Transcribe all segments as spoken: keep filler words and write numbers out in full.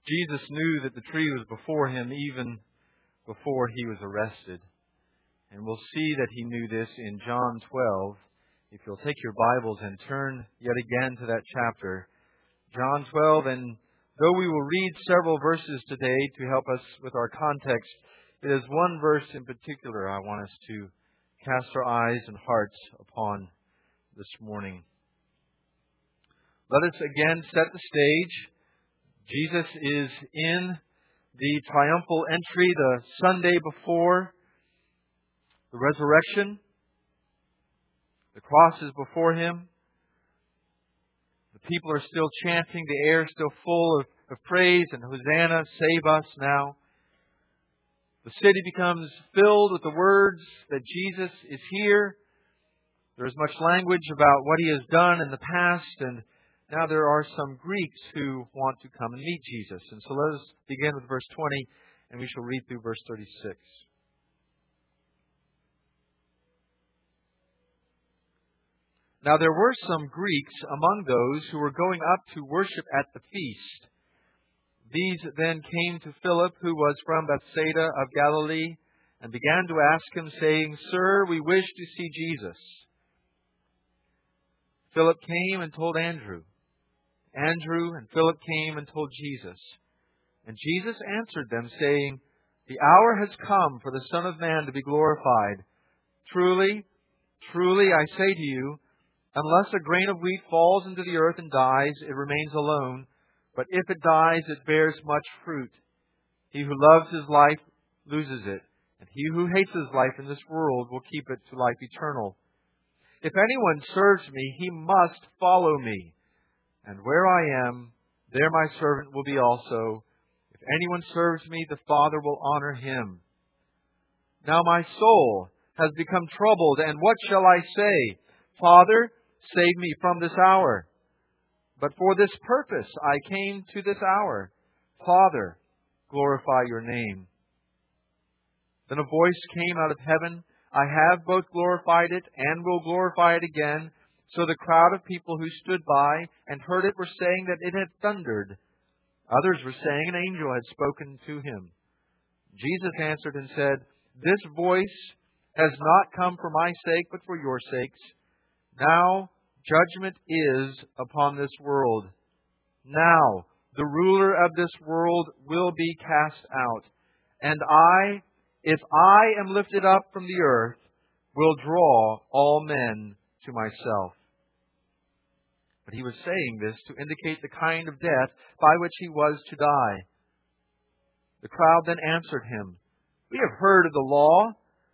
Jesus knew that the tree was before him even before he was arrested. And we'll see that he knew this in John twelve. If you'll take your Bibles and turn yet again to that chapter, John twelve, and though we will read several verses today to help us with our context, it is one verse in particular I want us to cast our eyes and hearts upon this morning. Let us again set the stage. Jesus is in the triumphal entry the Sunday before the resurrection. The cross is before him. The people are still chanting. The air is still full of, of praise and Hosanna, save us now. The city becomes filled with the words that Jesus is here. There is much language about what he has done in the past, and now there are some Greeks who want to come and meet Jesus. And so let us begin with verse twenty, and we shall read through verse thirty-six. Now there were some Greeks among those who were going up to worship at the feast. These then came to Philip, who was from Bethsaida of Galilee, and began to ask him, saying, Sir, we wish to see Jesus. Philip came and told Andrew. Andrew and Philip came and told Jesus. And Jesus answered them, saying, The hour has come for the Son of Man to be glorified. Truly, truly, I say to you, unless a grain of wheat falls into the earth and dies, it remains alone. But if it dies, it bears much fruit. He who loves his life loses it, and he who hates his life in this world will keep it to life eternal. If anyone serves me, he must follow me. And where I am, there my servant will be also. If anyone serves me, the Father will honor him. Now my soul has become troubled, and what shall I say? Father, save me from this hour. But for this purpose I came to this hour. Father, glorify your name. Then a voice came out of heaven. I have both glorified it and will glorify it again. So the crowd of people who stood by and heard it were saying that it had thundered. Others were saying an angel had spoken to him. Jesus answered and said, This voice has not come for my sake, but for your sakes. Now judgment is upon this world. Now the ruler of this world will be cast out. And I, if I am lifted up from the earth, will draw all men to myself. But he was saying this to indicate the kind of death by which he was to die. The crowd then answered him, We have heard of the law.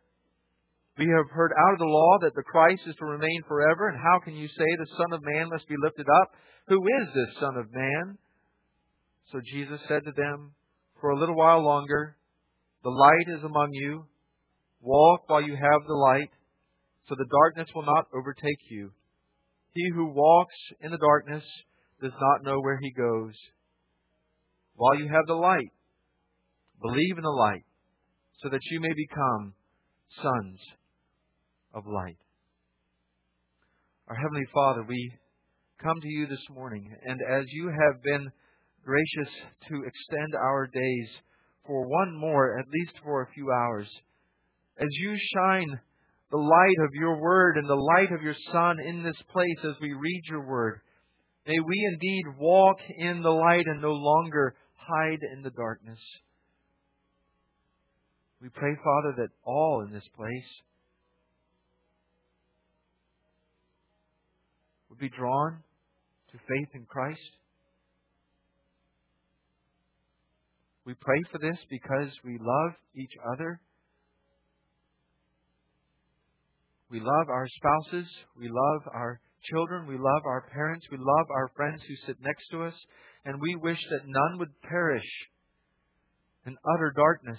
We have heard out of the law that the Christ is to remain forever. And how can you say the Son of Man must be lifted up? Who is this Son of Man? So Jesus said to them, For a little while longer, the light is among you. Walk while you have the light, so the darkness will not overtake you. He who walks in the darkness does not know where he goes. While you have the light, believe in the light, so that you may become sons of light. Our Heavenly Father, we come to you this morning, and as you have been gracious to extend our days for one more, at least for a few hours, as you shine the light of your Word and the light of your Son in this place as we read your Word, may we indeed walk in the light and no longer hide in the darkness. We pray, Father, that all in this place would be drawn to faith in Christ. We pray for this because we love each other. We love our spouses. We love our children. We love our parents. We love our friends who sit next to us. And we wish that none would perish in utter darkness.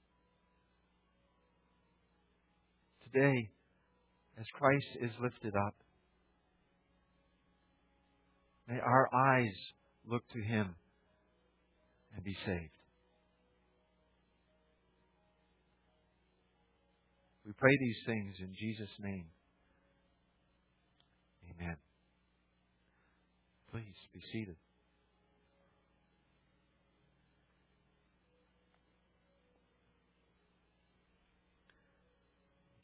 Today, as Christ is lifted up, may our eyes look to Him and be saved. We pray these things in Jesus' name. Amen. Please be seated.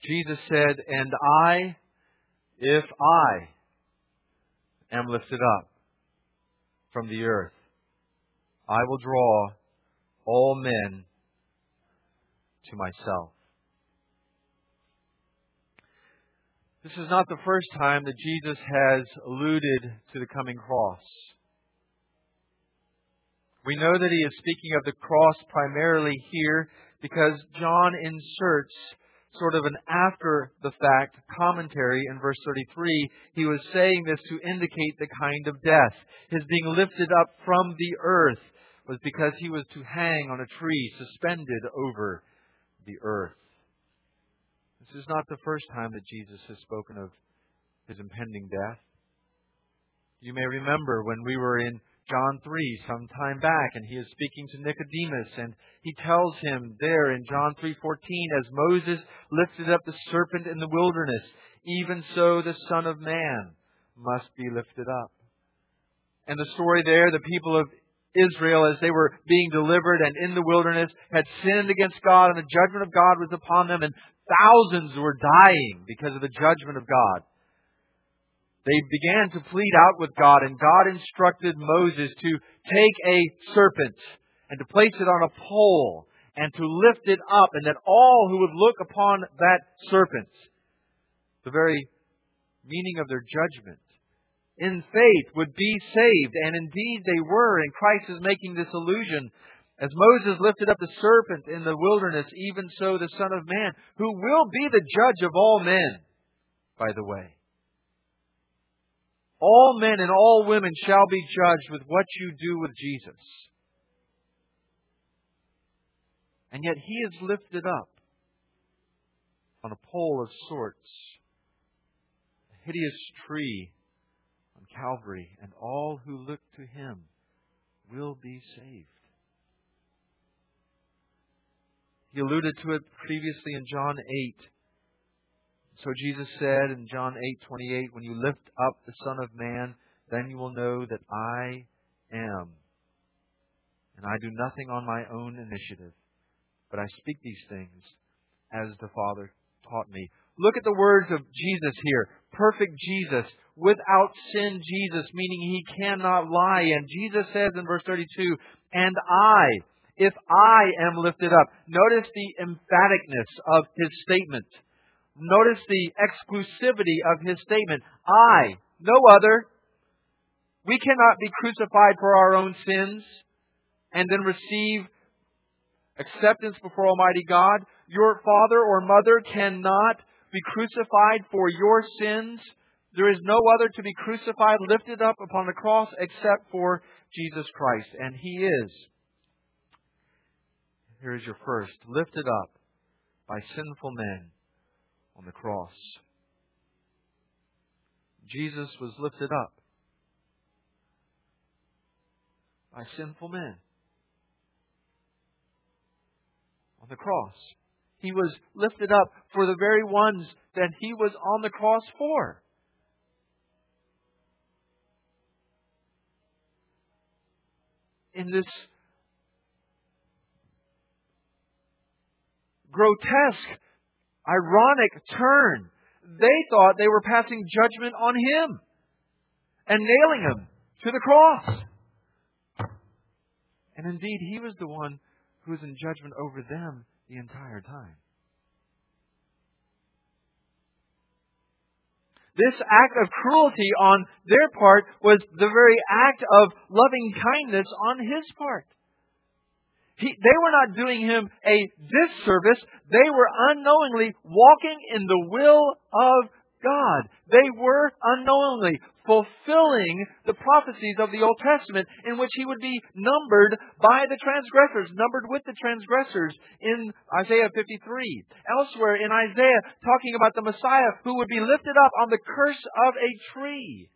Jesus said, "And I, if I am lifted up from the earth, I will draw all men to myself." This is not the first time that Jesus has alluded to the coming cross. We know that He is speaking of the cross primarily here because John inserts sort of an after-the-fact commentary in verse thirty-three. He was saying this to indicate the kind of death. His being lifted up from the earth was because He was to hang on a tree suspended over the earth. This is not the first time that Jesus has spoken of His impending death. You may remember when we were in John three some time back, and He is speaking to Nicodemus, and He tells him there in John three fourteen, "As Moses lifted up the serpent in the wilderness, even so the Son of Man must be lifted up." And the story there, the people of Israel, as they were being delivered and in the wilderness, had sinned against God, and the judgment of God was upon them, and thousands were dying because of the judgment of God. They began to plead out with God, and God instructed Moses to take a serpent and to place it on a pole and to lift it up, and that all who would look upon that serpent, the very meaning of their judgment, in faith would be saved. And indeed they were, and Christ is making this allusion. As Moses lifted up the serpent in the wilderness, even so the Son of Man, who will be the judge of all men, by the way. All men and all women shall be judged with what you do with Jesus. And yet He is lifted up on a pole of sorts, a hideous tree on Calvary, and all who look to Him will be saved. He alluded to it previously in John eight. So Jesus said in John eight twenty-eight, "When you lift up the Son of Man, then you will know that I am. And I do nothing on my own initiative, but I speak these things as the Father taught me." Look at the words of Jesus here. Perfect Jesus, without sin Jesus, meaning He cannot lie. And Jesus says in verse thirty-two, "And I, if I am lifted up." Notice the emphaticness of His statement. Notice the exclusivity of His statement. I, no other. We cannot be crucified for our own sins and then receive acceptance before Almighty God. Your father or mother cannot be crucified for your sins. There is no other to be crucified, lifted up upon the cross except for Jesus Christ. And He is. Here is your first. Lifted up by sinful men on the cross. Jesus was lifted up by sinful men on the cross. He was lifted up for the very ones that He was on the cross for. In this grotesque, ironic turn, they thought they were passing judgment on Him and nailing Him to the cross. And indeed, He was the one who was in judgment over them the entire time. This act of cruelty on their part was the very act of loving kindness on His part. He, they were not doing Him a disservice. They were unknowingly walking in the will of God. They were unknowingly fulfilling the prophecies of the Old Testament in which He would be numbered by the transgressors, numbered with the transgressors in Isaiah fifty-three. Elsewhere in Isaiah, talking about the Messiah who would be lifted up on the curse of a tree.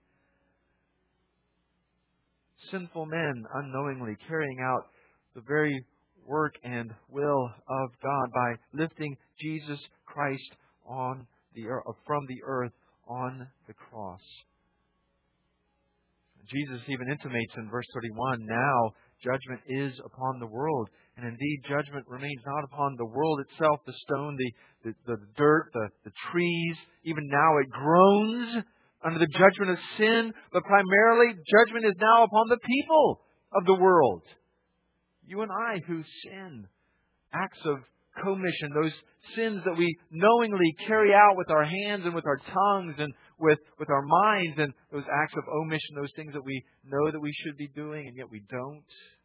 Sinful men unknowingly carrying out the very work and will of God by lifting Jesus Christ on the earth, from the earth on the cross. Jesus even intimates in verse thirty-one, now judgment is upon the world. And indeed, judgment remains not upon the world itself, the stone, the, the, the dirt, the, the trees. Even now it groans under the judgment of sin, but primarily judgment is now upon the people of the world. You and I who sin, acts of commission, those sins that we knowingly carry out with our hands and with our tongues and with, with our minds, and those acts of omission, those things that we know that we should be doing and yet we don't.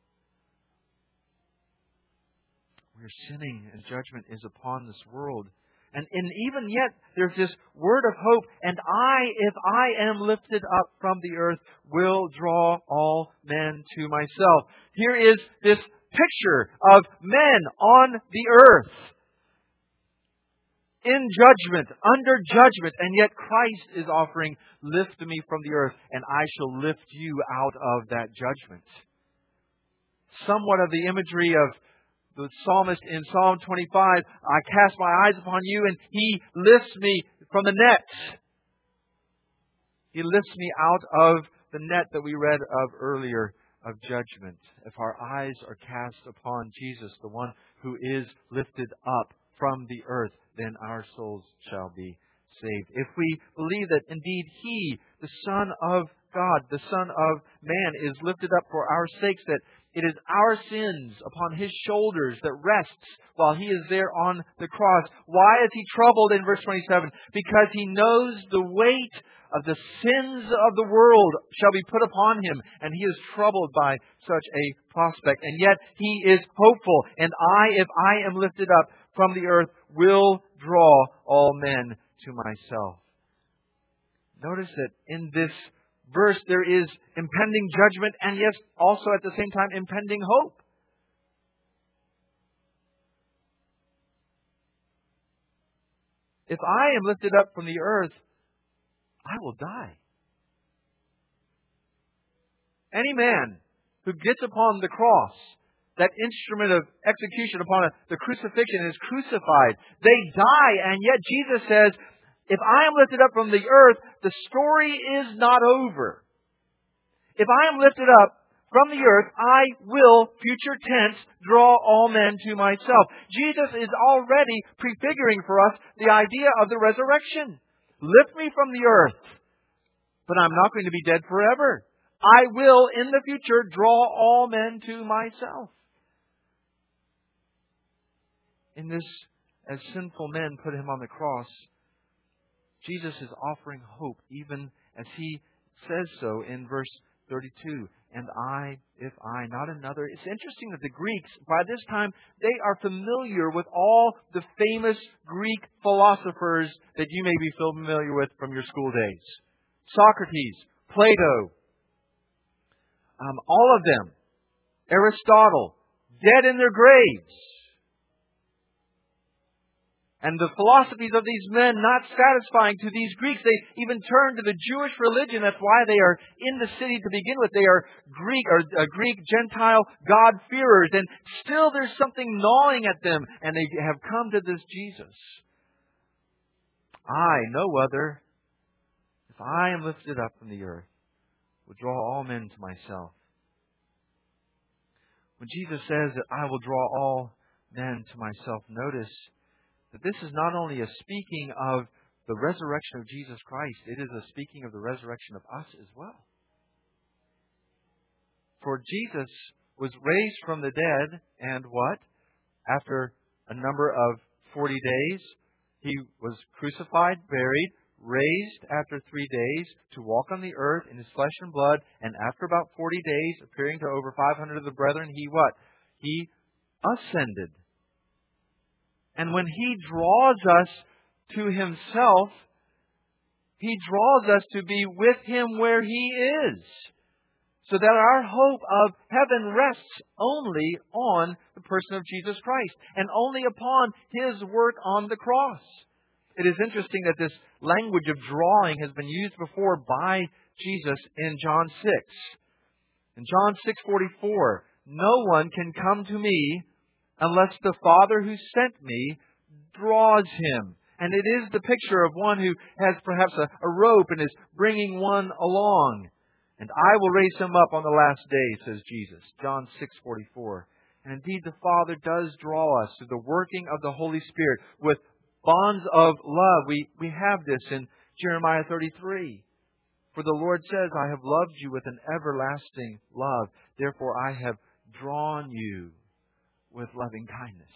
We're sinning and judgment is upon this world. And, and even yet, there's this word of hope. And I, if I am lifted up from the earth, will draw all men to myself. Here is this picture of men on the earth in judgment, under judgment. And yet Christ is offering, lift me from the earth, and I shall lift you out of that judgment. Somewhat of the imagery of the psalmist in Psalm twenty-five, I cast my eyes upon you and He lifts me from the net. He lifts me out of the net that we read of earlier of judgment. If our eyes are cast upon Jesus, the one who is lifted up from the earth, then our souls shall be saved. If we believe that indeed He, the Son of God, the Son of Man, is lifted up for our sakes, that it is our sins upon His shoulders that rests while He is there on the cross. Why is He troubled in verse twenty-seven? Because He knows the weight of the sins of the world shall be put upon Him, and He is troubled by such a prospect. And yet He is hopeful, and I, if I am lifted up from the earth, will draw all men to myself. Notice that in this verse there is impending judgment, and yes, also at the same time impending hope. If I am lifted up from the earth, I will die. Any man who gets upon the cross, that instrument of execution upon a, the crucifixion, is crucified. They die, and yet Jesus says, if I am lifted up from the earth, the story is not over. If I am lifted up from the earth, I will, future tense, draw all men to myself. Jesus is already prefiguring for us the idea of the resurrection. Lift me from the earth, but I'm not going to be dead forever. I will, in the future, draw all men to myself. In this, as sinful men put Him on the cross, Jesus is offering hope, even as He says so in verse thirty-two. And I, if I, not another. It's interesting that the Greeks, by this time, they are familiar with all the famous Greek philosophers that you may be familiar with from your school days. Socrates, Plato, um, all of them. Aristotle, dead in their graves. And the philosophies of these men not satisfying to these Greeks, they even turn to the Jewish religion. That's why they are in the city to begin with. They are Greek or uh, Greek Gentile God-fearers, and still there's something gnawing at them, and they have come to this Jesus. I, no other, if I am lifted up from the earth, will draw all men to myself. When Jesus says that I will draw all men to myself, notice that this is not only a speaking of the resurrection of Jesus Christ, it is a speaking of the resurrection of us as well. For Jesus was raised from the dead, and what? After a number of forty days, He was crucified, buried, raised after three days to walk on the earth in His flesh and blood, and after about forty days, appearing to over five hundred of the brethren, He what? He ascended. And when He draws us to Himself, He draws us to be with Him where He is. So that our hope of heaven rests only on the person of Jesus Christ and only upon His work on the cross. It is interesting that this language of drawing has been used before by Jesus in John six. In John six forty-four, no one can come to me unless the Father who sent me draws him. And it is the picture of one who has perhaps a, a rope and is bringing one along. And I will raise him up on the last day, says Jesus. John six forty-four. And indeed, the Father does draw us through the working of the Holy Spirit with bonds of love. We, we have this in Jeremiah thirty-three. For the Lord says, I have loved you with an everlasting love. Therefore, I have drawn you with loving kindness.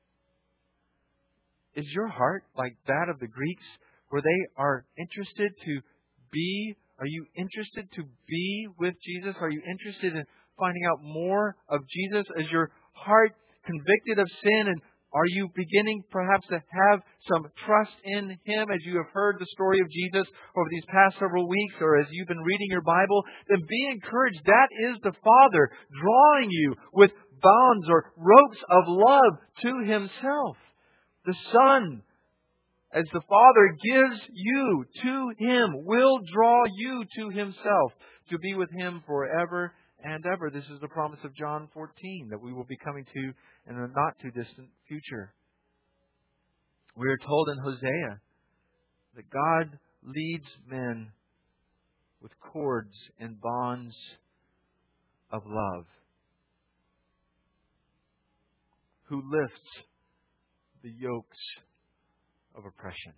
Is your heart like that of the Greeks, where they are interested to be? Are you interested to be with Jesus? Are you interested in finding out more of Jesus? Is your heart convicted of sin? And are you beginning perhaps to have some trust in Him as you have heard the story of Jesus over these past several weeks, or as you've been reading your Bible? Then be encouraged. That is the Father drawing you with bonds or ropes of love to Himself. The Son, as the Father gives you to Him, will draw you to Himself to be with Him forever and ever. This is the promise of John fourteen that we will be coming to in a not too distant future. We are told in Hosea that God leads men with cords and bonds of love, who lifts the yokes of oppression.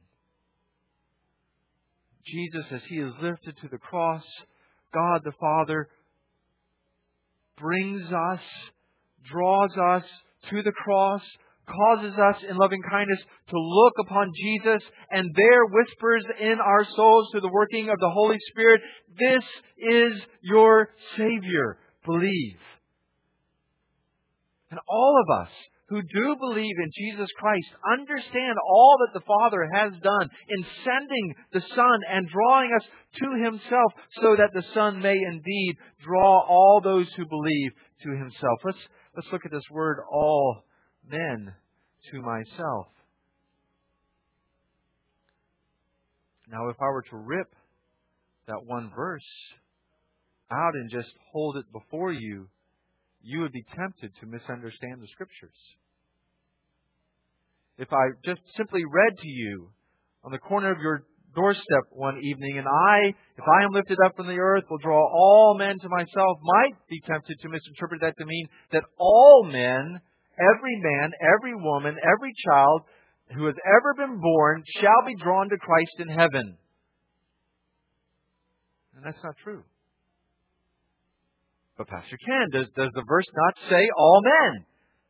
Jesus, as He is lifted to the cross, God the Father brings us, draws us to the cross, causes us in loving kindness to look upon Jesus, and there whispers in our souls through the working of the Holy Spirit, this is your Savior. Believe. And all of us who do believe in Jesus Christ understand all that the Father has done in sending the Son and drawing us to Himself, so that the Son may indeed draw all those who believe to Himself. Let's, let's look at this word, all men to myself. Now, if I were to rip that one verse out and just hold it before you, you would be tempted to misunderstand the Scriptures. If I just simply read to you on the corner of your doorstep one evening, and I, if I am lifted up from the earth, will draw all men to myself, might be tempted to misinterpret that to mean that all men, every man, every woman, every child who has ever been born shall be drawn to Christ in heaven. And that's not true. But Pastor Ken, does, does the verse not say all men?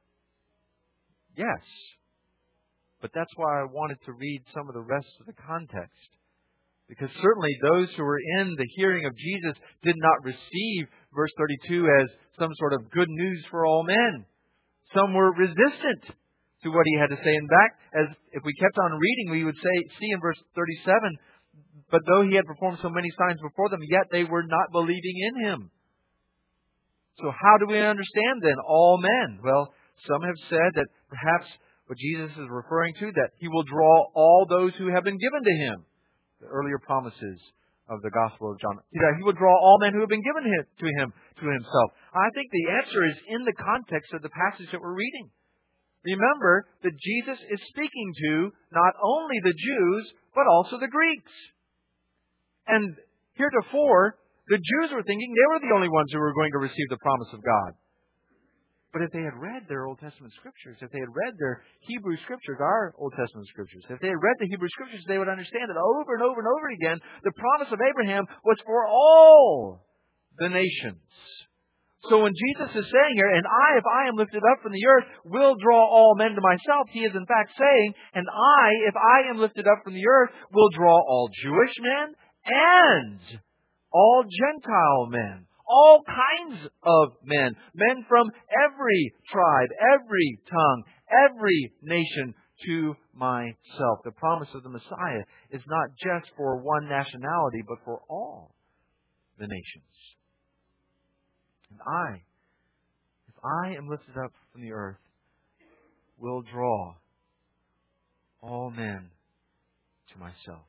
Yes. But that's why I wanted to read some of the rest of the context. Because certainly those who were in the hearing of Jesus did not receive verse thirty-two as some sort of good news for all men. Some were resistant to what He had to say. In fact, as if we kept on reading, we would say, see in verse thirty-seven, but though He had performed so many signs before them, yet they were not believing in Him. So how do we understand then all men? Well, some have said that perhaps what Jesus is referring to, that He will draw all those who have been given to Him. The earlier promises of the Gospel of John. That He will draw all men who have been given to Him, to Himself. I think the answer is in the context of the passage that we're reading. Remember that Jesus is speaking to not only the Jews, but also the Greeks. And heretofore, the Jews were thinking they were the only ones who were going to receive the promise of God. But if they had read their Old Testament Scriptures, if they had read their Hebrew Scriptures, our Old Testament Scriptures, if they had read the Hebrew Scriptures, they would understand that over and over and over again, the promise of Abraham was for all the nations. So when Jesus is saying here, and I, if I am lifted up from the earth, will draw all men to myself, He is in fact saying, and I, if I am lifted up from the earth, will draw all Jewish men and all Gentile men. All kinds of men. Men from every tribe, every tongue, every nation to myself. The promise of the Messiah is not just for one nationality, but for all the nations. And I, if I am lifted up from the earth, will draw all men to myself.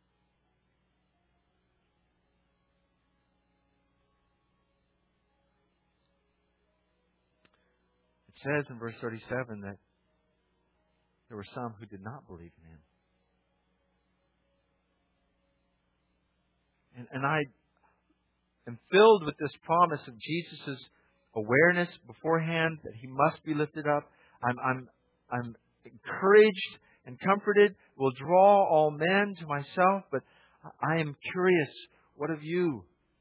It says in verse thirty-seven that there were some who did not believe in Him. And, and I am filled with this promise of Jesus' awareness beforehand that He must be lifted up. I'm, I'm, I'm encouraged and comforted, will draw all men to myself, but I am curious, what of you?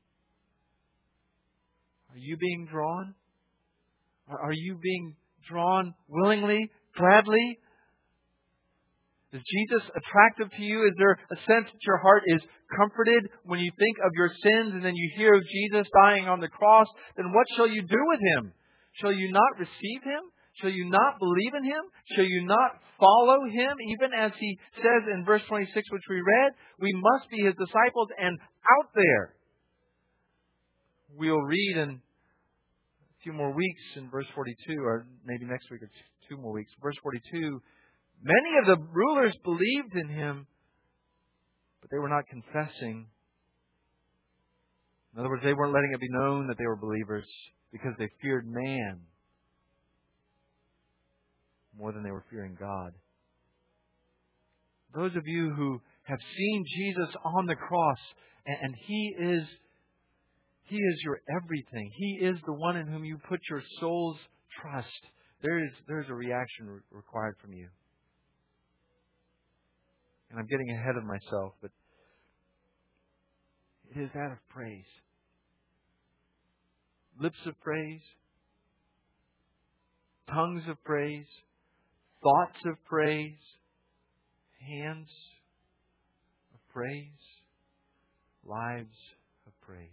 Are you being drawn? Are you being drawn willingly, gladly? Is Jesus attractive to you? Is there a sense that your heart is comforted when you think of your sins and then you hear of Jesus dying on the cross? Then what shall you do with Him? Shall you not receive Him? Shall you not believe in Him? Shall you not follow Him? Even as He says in verse twenty-six, which we read, we must be His disciples and out there. We'll read in a few more weeks in verse forty-two, or maybe next week or two more weeks. Verse forty-two, many of the rulers believed in Him, but they were not confessing. In other words, they weren't letting it be known that they were believers because they feared man more than they were fearing God. Those of you who have seen Jesus on the cross, and, and He is He is your everything. He is the one in whom you put your soul's trust. There is there is a reaction re- required from you. And I'm getting ahead of myself, but it is that of praise. Lips of praise, tongues of praise, thoughts of praise, hands of praise, lives of praise.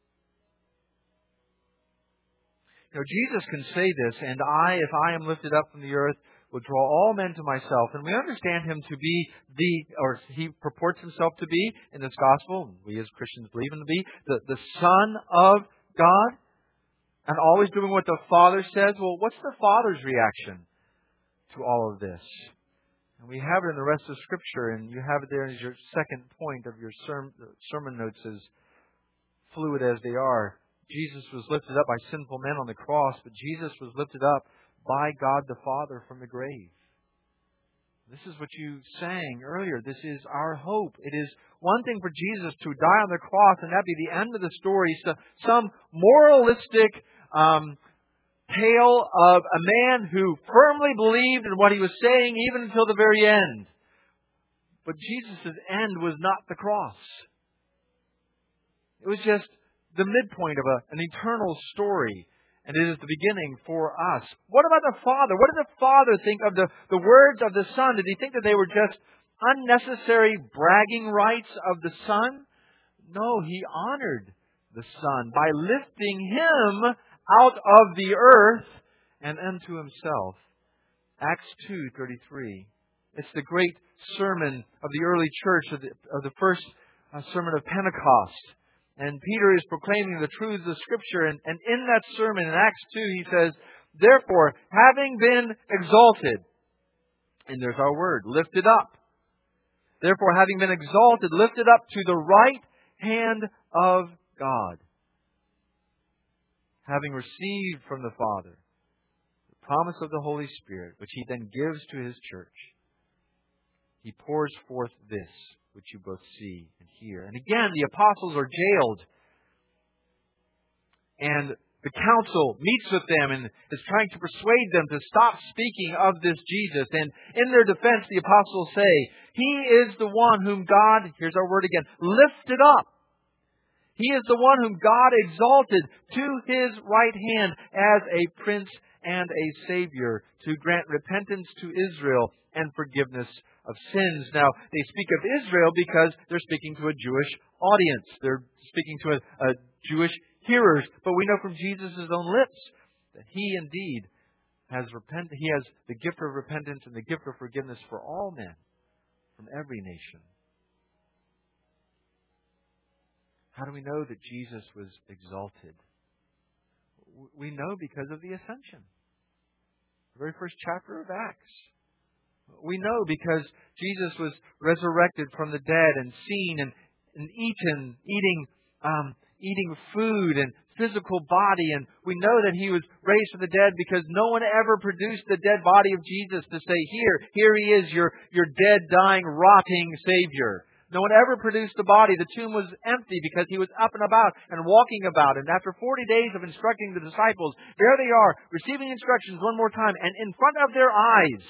You know, Jesus can say this, and I, if I am lifted up from the earth, will draw all men to myself. And we understand Him to be the, or He purports Himself to be in this gospel, and we as Christians believe Him to be, the, the Son of God, and always doing what the Father says. Well, what's the Father's reaction to all of this? And we have it in the rest of Scripture, and you have it there as your second point of your sermon, sermon notes, as fluid as they are. Jesus was lifted up by sinful men on the cross, but Jesus was lifted up by God the Father from the grave. This is what you sang earlier. This is our hope. It is one thing for Jesus to die on the cross and that be the end of the story. So some moralistic um, tale of a man who firmly believed in what He was saying even until the very end. But Jesus' end was not the cross. It was just the midpoint of a, an eternal story. And it is the beginning for us. What about the Father? What did the Father think of the, the words of the Son? Did He think that they were just unnecessary bragging rights of the Son? No, He honored the Son by lifting Him out of the earth and unto Himself. Acts two thirty-three. It's the great sermon of the early church, of the, of the first uh, sermon of Pentecost. And Peter is proclaiming the truths of Scripture. And, and in that sermon, in Acts two, he says, therefore, having been exalted, and there's our word, lifted up. Therefore, having been exalted, lifted up to the right hand of God, having received from the Father the promise of the Holy Spirit, which He then gives to His church, He pours forth this, which you both see and hear. And again, the apostles are jailed. And the council meets with them and is trying to persuade them to stop speaking of this Jesus. And in their defense, the apostles say, He is the one whom God, here's our word again, lifted up. He is the one whom God exalted to His right hand as a prince and a savior to grant repentance to Israel and forgiveness of sins. Now, they speak of Israel because they're speaking to a Jewish audience. They're speaking to a, a Jewish hearers. But we know from Jesus' own lips that He indeed has repent. He has the gift of repentance and the gift of forgiveness for all men from every nation. How do we know that Jesus was exalted? We know because of the ascension. The very first chapter of Acts. We know because Jesus was resurrected from the dead and seen and, and eaten, eating, um, eating food and physical body. And we know that He was raised from the dead because no one ever produced the dead body of Jesus to say, here, here He is, your, your dead, dying, rotting Savior. No one ever produced the body. The tomb was empty because he was up and about and walking about. And after forty days of instructing the disciples, there they are, receiving instructions one more time. And in front of their eyes,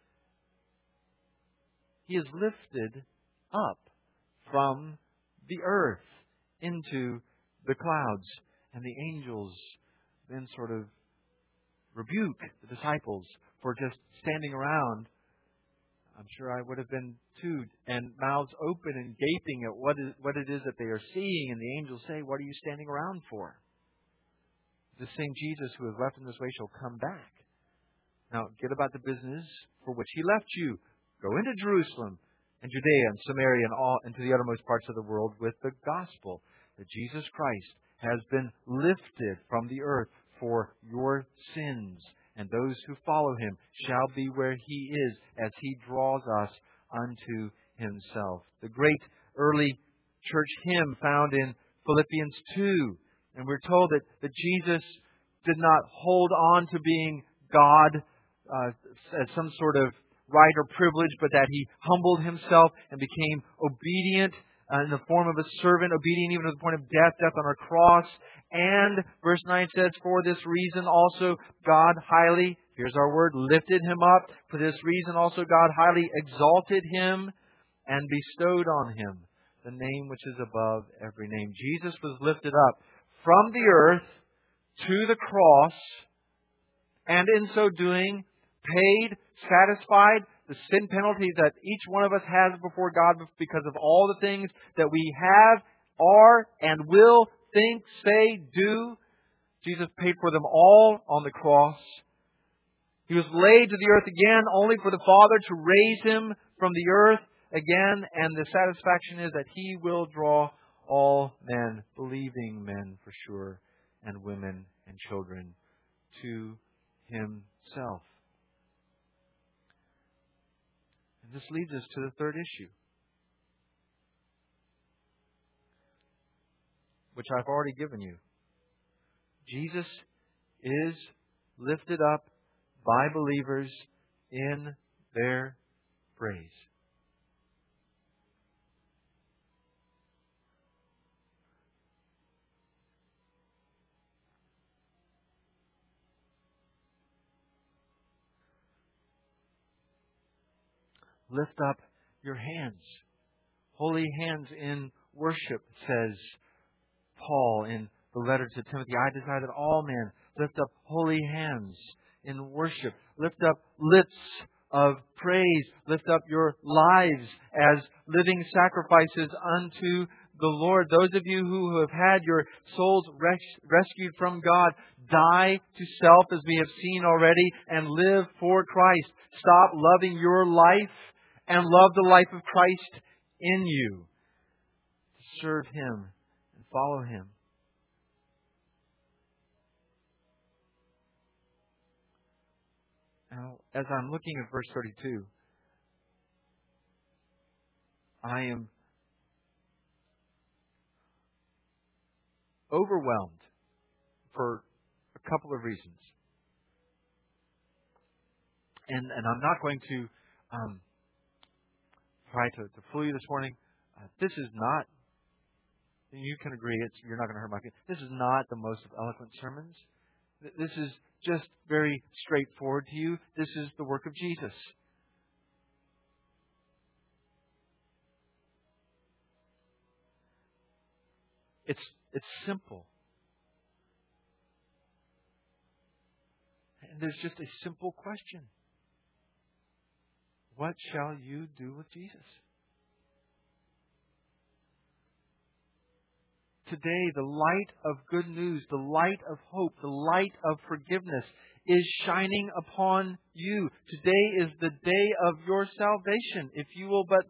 he is lifted up from the earth into the clouds. And the angels then sort of rebuke the disciples for just standing around. I'm sure I would have been too, and mouths open and gaping at what, is, what it is that they are seeing. And the angels say, "What are you standing around for? The same Jesus who has left in this way shall come back. Now get about the business for which he left you. Go into Jerusalem and Judea and Samaria and all into the uttermost parts of the world with the gospel that Jesus Christ has been lifted from the earth for your sins, and those who follow him shall be where he is as he draws us unto himself." The great early church hymn found in Philippians two. And we're told that, that Jesus did not hold on to being God uh, as some sort of right or privilege, but that he humbled himself and became obedient uh, in the form of a servant, obedient even to the point of death, death on a cross. And verse nine says, "For this reason also God highly," here's our word, "lifted him up. For this reason also God highly exalted him and bestowed on him the name which is above every name." Jesus was lifted up from the earth to the cross, and in so doing, paid, satisfied the sin penalty that each one of us has before God because of all the things that we have, are, and will think, say, do. Jesus paid for them all on the cross. He was laid to the earth again only for the Father to raise him from the earth again, and the satisfaction is that he will draw all men, believing men for sure, and women and children, to himself. And this leads us to the third issue, which I've already given you. Jesus is lifted up by believers in their praise. Lift up your hands. Holy hands in worship, says Paul in the letter to Timothy. "I desire that all men lift up holy hands in worship." Lift up lips of praise. Lift up your lives as living sacrifices unto the Lord. Those of you who have had your souls res- rescued from God, die to self as we have seen already and live for Christ. Stop loving your life and love the life of Christ in you. Serve him and follow him. Now, as I'm looking at verse thirty-two, I am overwhelmed for a couple of reasons. And, and I'm not going to um, try to, to fool you this morning. Uh, this is not, you can agree, it's, you're not going to hurt my feelings. This is not the most eloquent sermons. This is just very straightforward to you. This is the work of Jesus. It's, it's simple. And there's just a simple question. What shall you do with Jesus? Today, the light of good news, the light of hope, the light of forgiveness is shining upon you. Today is the day of your salvation. If you will but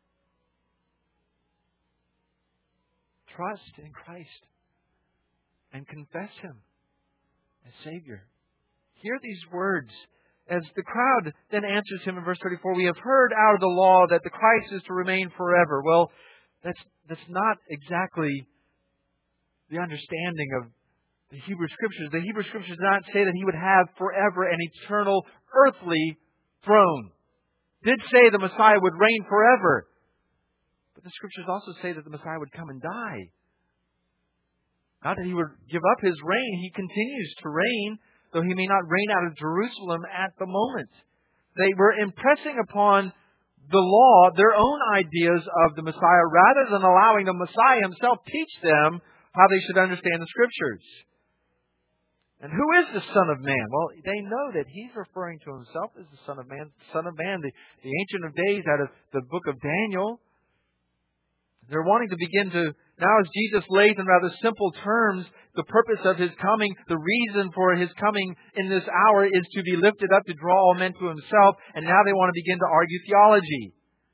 trust in Christ and confess Him as Savior. Hear these words as the crowd then answers Him in verse thirty-four. We have heard out of the law that the Christ is to remain forever. Well, that's, that's not exactly the understanding of the Hebrew Scriptures. The Hebrew Scriptures do not say that He would have forever an eternal earthly throne. It did say the Messiah would reign forever. But the Scriptures also say that the Messiah would come and die. Not that He would give up His reign. He continues to reign, though He may not reign out of Jerusalem at the moment. They were impressing upon the law their own ideas of the Messiah rather than allowing the Messiah Himself teach them how they should understand the Scriptures. And who is the Son of Man? Well, they know that He's referring to Himself as the Son of Man. Son of Man, the, the Ancient of Days out of the book of Daniel. They're wanting to begin to, now as Jesus lays in rather simple terms, the purpose of His coming, the reason for His coming in this hour is to be lifted up to draw all men to Himself. And now they want to begin to argue theology.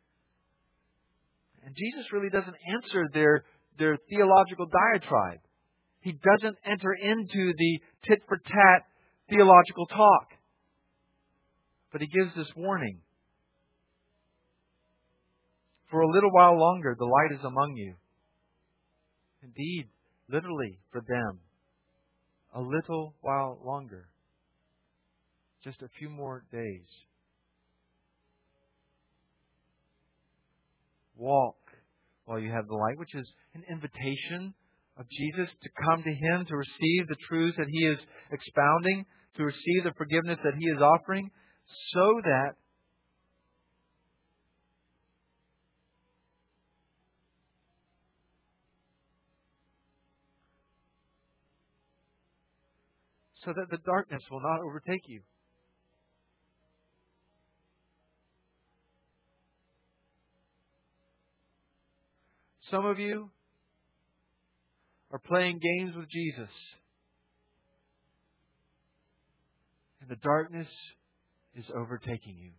And Jesus really doesn't answer their, their theological diatribe. He doesn't enter into the tit-for-tat theological talk. But He gives this warning. For a little while longer, the light is among you. Indeed, literally for them. A little while longer. Just a few more days. Walk while you have the light, which is an invitation of Jesus to come to Him, to receive the truths that He is expounding, to receive the forgiveness that He is offering, so that so that the darkness will not overtake you. Some of you are playing games with Jesus. And the darkness is overtaking you.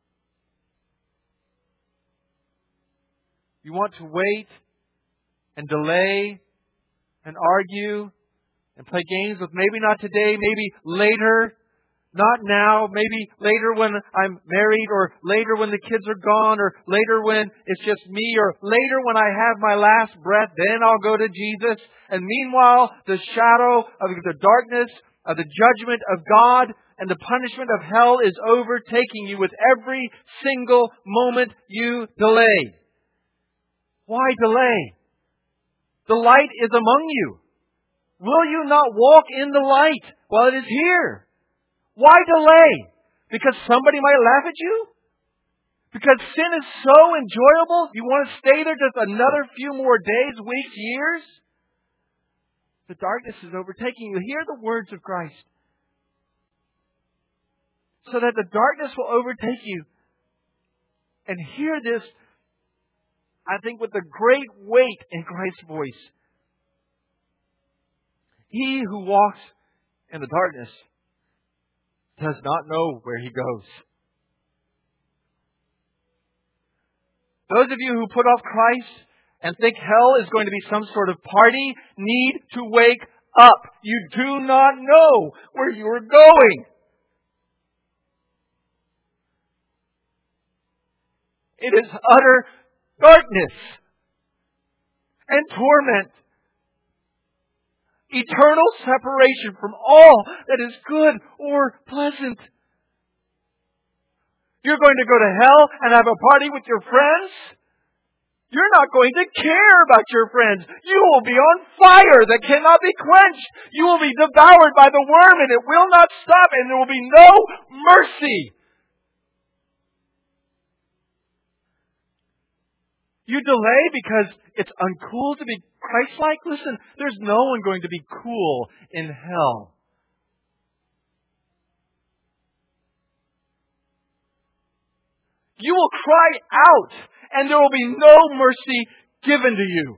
You want to wait and delay and argue and play games with maybe not today, maybe later, not now, maybe later when I'm married, or later when the kids are gone, or later when it's just me, or later when I have my last breath, then I'll go to Jesus. And meanwhile, the shadow of the darkness, of the judgment of God and the punishment of hell is overtaking you with every single moment you delay. Why delay? The light is among you. Will you not walk in the light while it is here? Why delay? Because somebody might laugh at you? Because sin is so enjoyable, you want to stay there just another few more days, weeks, years? The darkness is overtaking you. Hear the words of Christ. So that the darkness will overtake you. And hear this, I think, with a great weight in Christ's voice. He who walks in the darkness does not know where he goes. Those of you who put off Christ and think hell is going to be some sort of party need to wake up. You do not know where you are going. It is utter darkness and torment. Eternal separation from all that is good or pleasant. You're going to go to hell and have a party with your friends? You're not going to care about your friends. You will be on fire that cannot be quenched. You will be devoured by the worm and it will not stop, and there will be no mercy. You delay because it's uncool to be Christ-like? Listen, there's no one going to be cool in hell. You will cry out and there will be no mercy given to you.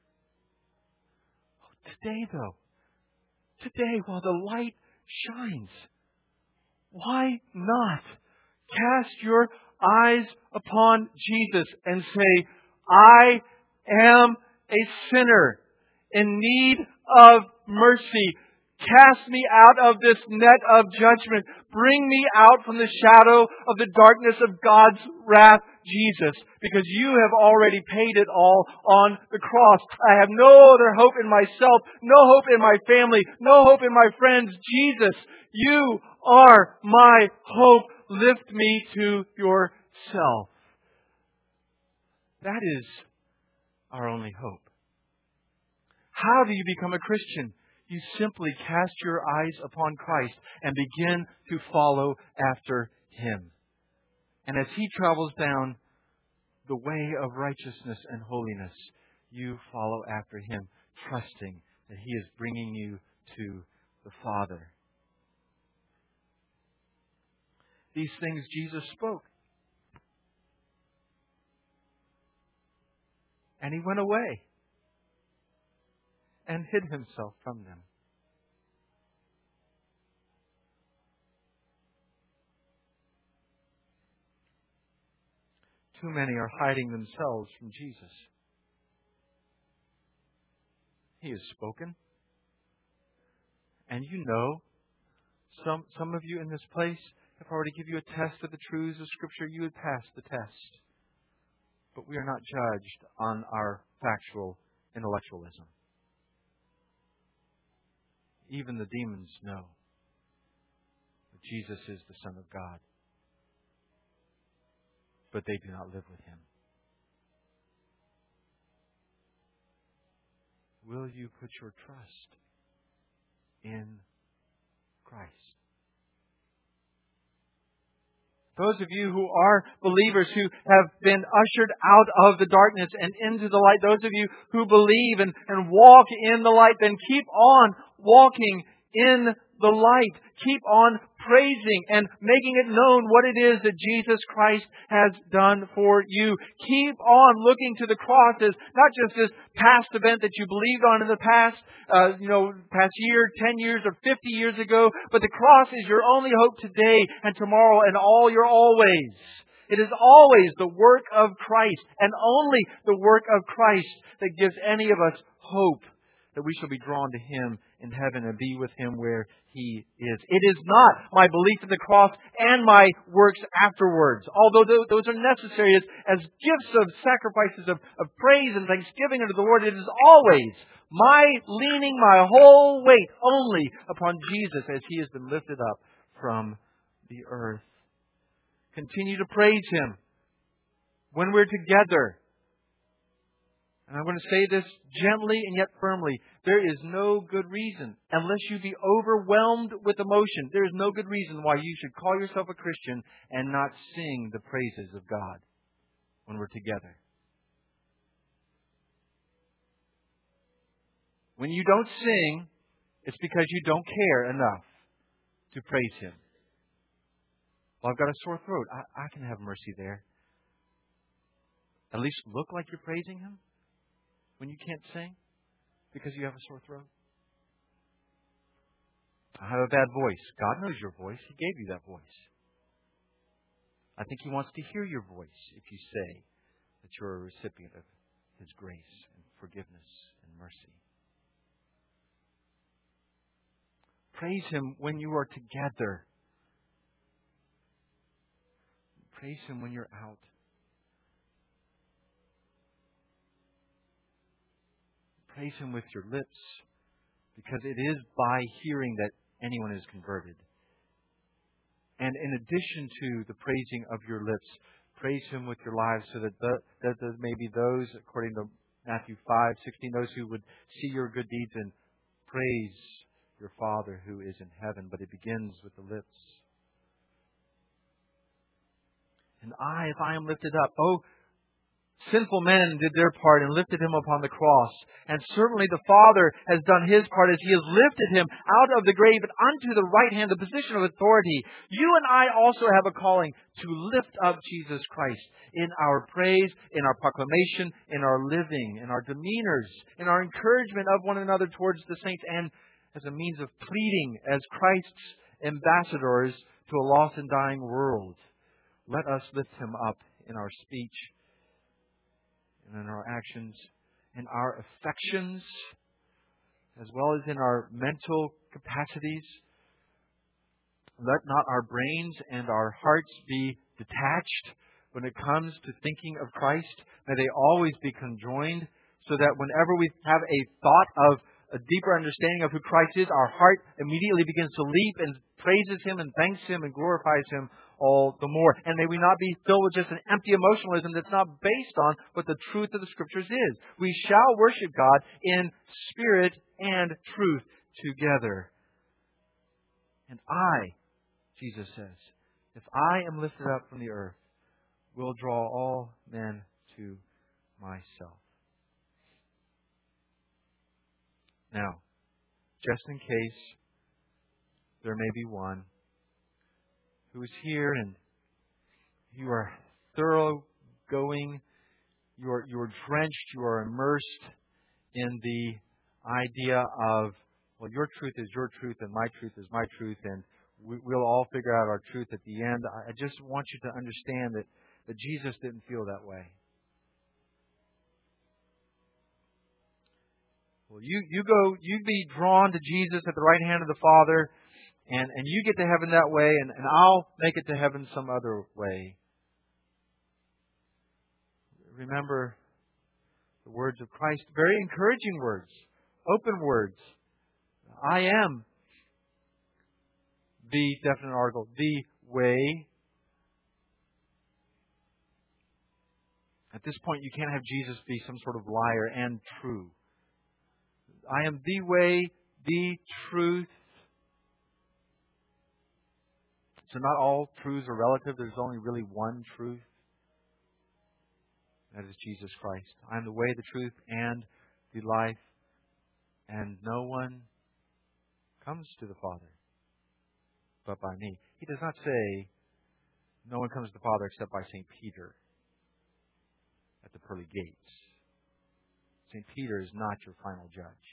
Today, though, today while the light shines, why not cast your eyes upon Jesus and say, I am a sinner in need of mercy. Cast me out of this net of judgment. Bring me out from the shadow of the darkness of God's wrath, Jesus, because you have already paid it all on the cross. I have no other hope in myself, no hope in my family, no hope in my friends. Jesus, you are my hope. Lift me to yourself. That is our only hope. How do you become a Christian? You simply cast your eyes upon Christ and begin to follow after Him. And as He travels down the way of righteousness and holiness, you follow after Him, trusting that He is bringing you to the Father. These things Jesus spoke. And He went away and hid Himself from them. Too many are hiding themselves from Jesus. He has spoken. And you know, some, some of you in this place, if I were to give you a test of the truths of Scripture, you would pass the test. But we are not judged on our factual intellectualism. Even the demons know that Jesus is the Son of God. But they do not live with Him. Will you put your trust in Christ? Those of you who are believers, who have been ushered out of the darkness and into the light, those of you who believe and, and walk in the light, then keep on walking in the light. Keep on praising and making it known what it is that Jesus Christ has done for you. Keep on looking to the cross as not just this past event that you believed on in the past, uh, you know, past year, ten years, or fifty years ago, but the cross is your only hope today and tomorrow and all your always. It is always the work of Christ and only the work of Christ that gives any of us hope that we shall be drawn to Him in heaven and be with Him where He is. It is not my belief in the cross and my works afterwards, although those are necessary as, as gifts of sacrifices of, of praise and thanksgiving unto the Lord. It is always my leaning my whole weight only upon Jesus as He has been lifted up from the earth. Continue to praise Him when we're together. And I'm going to say this gently and yet firmly. There is no good reason, unless you be overwhelmed with emotion, there is no good reason why you should call yourself a Christian and not sing the praises of God when we're together. When you don't sing, it's because you don't care enough to praise Him. Well, I've got a sore throat. I, I can have mercy there. At least look like you're praising Him when you can't sing because you have a sore throat. I have a bad voice. God knows your voice. He gave you that voice. I think He wants to hear your voice if you say that you're a recipient of His grace and forgiveness and mercy. Praise Him when you are together. Praise Him when you're out. Praise Him with your lips, because it is by hearing that anyone is converted. And in addition to the praising of your lips, praise Him with your lives, so that, the, that there may be those, according to Matthew five sixteen, those who would see your good deeds and praise your Father who is in heaven. But it begins with the lips. And I, if I am lifted up, oh, sinful men did their part and lifted Him upon the cross. And certainly the Father has done His part as He has lifted Him out of the grave and unto the right hand, the position of authority. You and I also have a calling to lift up Jesus Christ in our praise, in our proclamation, in our living, in our demeanors, in our encouragement of one another towards the saints, and as a means of pleading as Christ's ambassadors to a lost and dying world. Let us lift Him up in our speech, and in our actions, in our affections, as well as in our mental capacities. Let not our brains and our hearts be detached when it comes to thinking of Christ. May they always be conjoined, so that whenever we have a thought of a deeper understanding of who Christ is, our heart immediately begins to leap and praises Him and thanks Him and glorifies Him all the more. And may we not be filled with just an empty emotionalism that's not based on what the truth of the Scriptures is. We shall worship God in spirit and truth together. And I, Jesus says, if I am lifted up from the earth, will draw all men to myself. Now, just in case there may be one who is here and you are thoroughgoing, you are, you are drenched, you are immersed in the idea of, well, your truth is your truth and my truth is my truth, and we, we'll all figure out our truth at the end. I just want you to understand that, that Jesus didn't feel that way. Well, you, you go, you'd be drawn to Jesus at the right hand of the Father, and, and you get to heaven that way, and, and I'll make it to heaven some other way. Remember the words of Christ, very encouraging words, open words. I am the definite article, the way. At this point, you can't have Jesus be some sort of liar and true. I am the way, the truth. So not all truths are relative. There's only really one truth. That is Jesus Christ. I am the way, the truth, and the life. And no one comes to the Father but by me. He does not say, no one comes to the Father except by Saint Peter at the pearly gates. Saint Peter is not your final judge,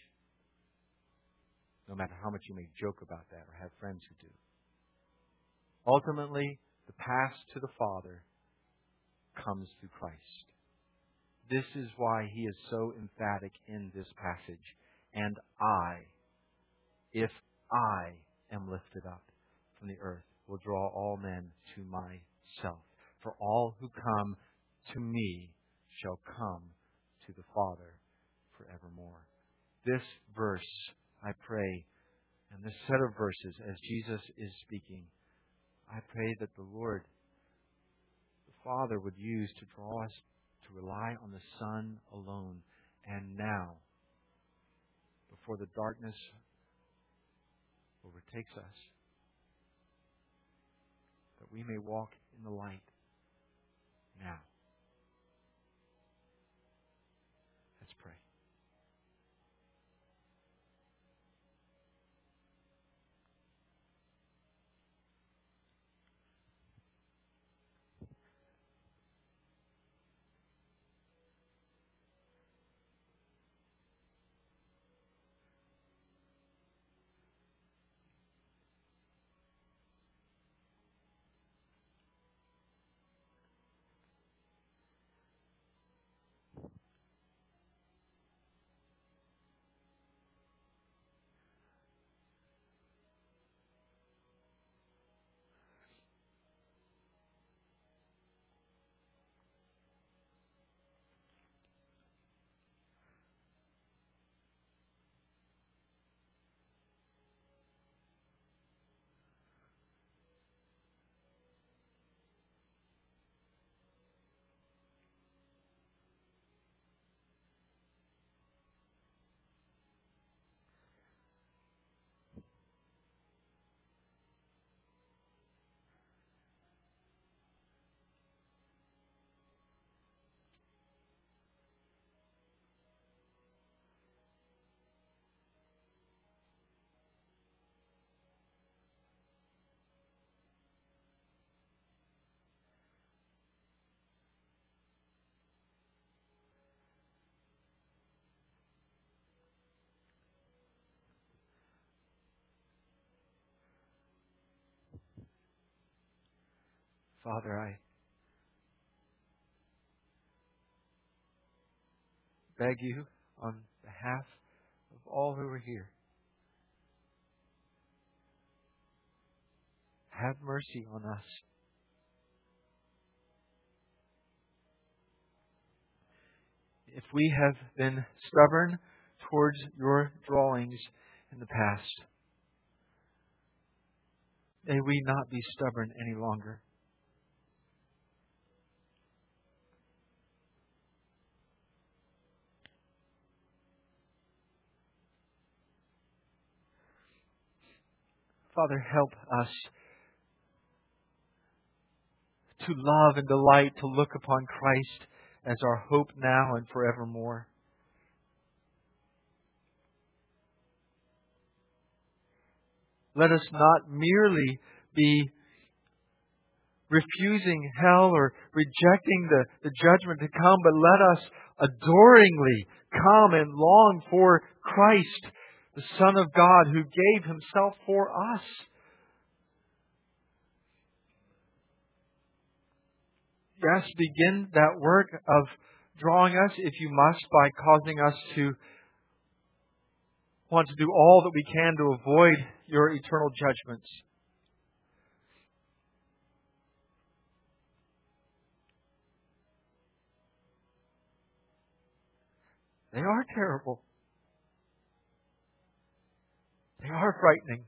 no matter how much you may joke about that or have friends who do. Ultimately, the path to the Father comes through Christ. This is why He is so emphatic in this passage. And I, if I am lifted up from the earth, will draw all men to myself. For all who come to me shall come to the Father forevermore. This verse, I pray, and this set of verses, as Jesus is speaking, I pray that the Lord, the Father, would use to draw us to rely on the Son alone. And now, before the darkness overtakes us, that we may walk in the light now. Let's pray. Father, I beg you on behalf of all who are here, have mercy on us. If we have been stubborn towards your drawings in the past. May we not be stubborn any longer. Father, help us to love and delight to look upon Christ as our hope now and forevermore. Let us not merely be refusing hell or rejecting the, the judgment to come, but let us adoringly come and long for Christ, the Son of God, who gave Himself for us. Yes, begin that work of drawing us, if you must, by causing us to want to do all that we can to avoid your eternal judgments. They are terrible. They are frightening.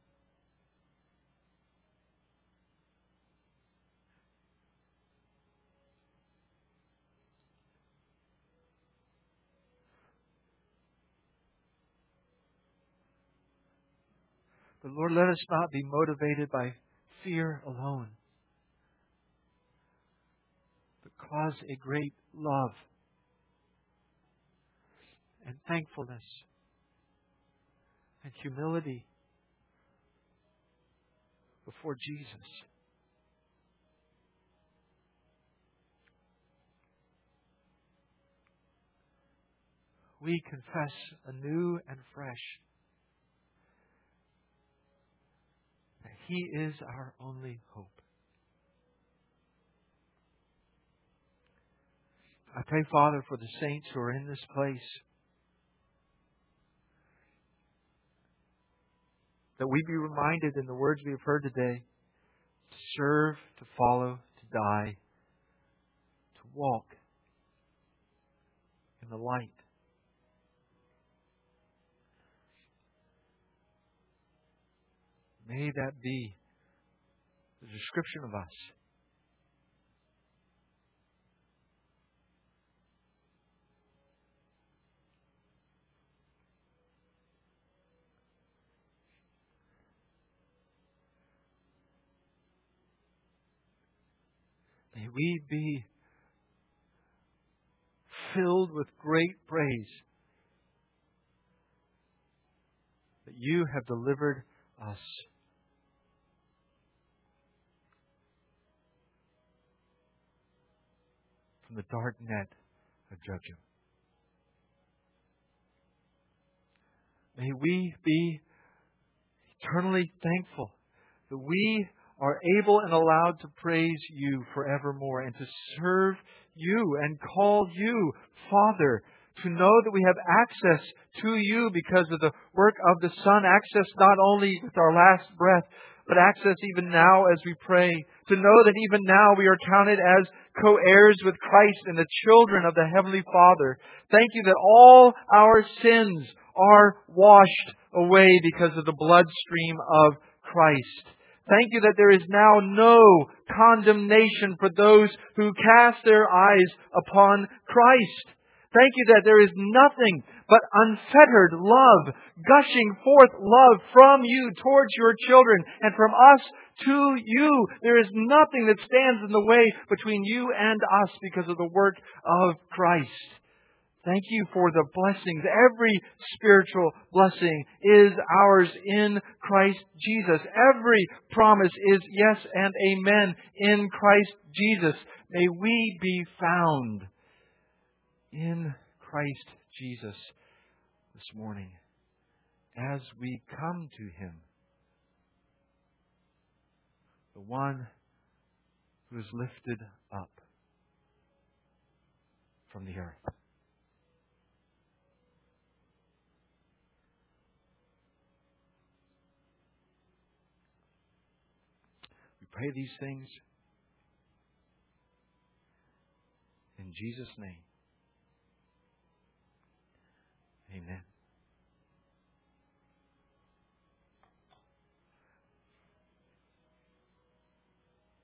But Lord, let us not be motivated by fear alone, but cause a great love and thankfulness and humility before Jesus. We confess anew and fresh that He is our only hope. I pray, Father, for the saints who are in this place, that we be reminded in the words we have heard today to serve, to follow, to die, to walk in the light. May that be the description of us. May we be filled with great praise that you have delivered us from the dark net of judgment. May we be eternally thankful that we are able and allowed to praise you forevermore and to serve you and call you Father, to know that we have access to you because of the work of the Son, access not only with our last breath, but access even now as we pray, to know that even now we are counted as co-heirs with Christ and the children of the Heavenly Father. Thank you that all our sins are washed away because of the bloodstream of Christ. Thank you that there is now no condemnation for those who cast their eyes upon Christ. Thank you that there is nothing but unfettered love, gushing forth love from you towards your children and from us to you. There is nothing that stands in the way between you and us because of the work of Christ. Thank you for the blessings. Every spiritual blessing is ours in Christ Jesus. Every promise is yes and amen in Christ Jesus. May we be found in Christ Jesus this morning as we come to Him, the one who is lifted up from the earth. We pray these things in Jesus' name.